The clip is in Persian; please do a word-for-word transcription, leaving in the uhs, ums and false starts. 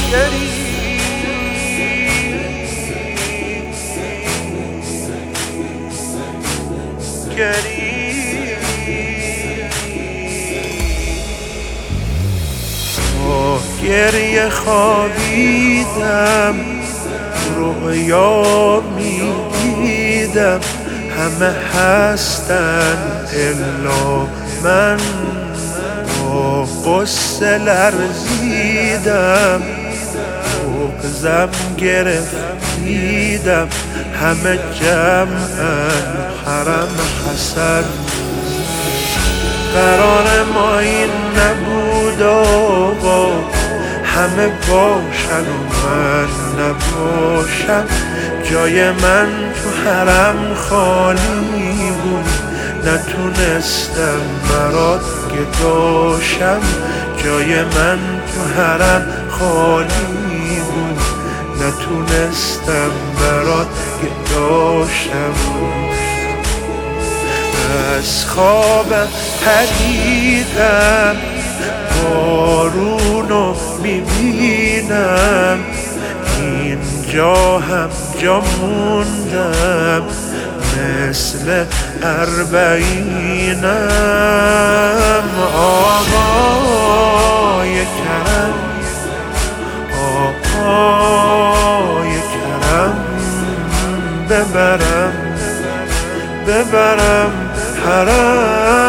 گری گری با گریه خوابیدم رویا میدیدم همه هستن الا من با قصه لرزیدم بغزم گرفت دیدم همه جمعن حرم حسن قرار ما این نبود آقا همه باشن و من نباشم جای من تو حرم خالی بود نتونستم برات گداشم جای من تو حرم خالی بود نتونستم برات گداشم از خوابم پریدم بارونو میبینم اینجا هم جا موندم مثل اربعینم آقای کرم آقای کرم ببرم ببرم حرم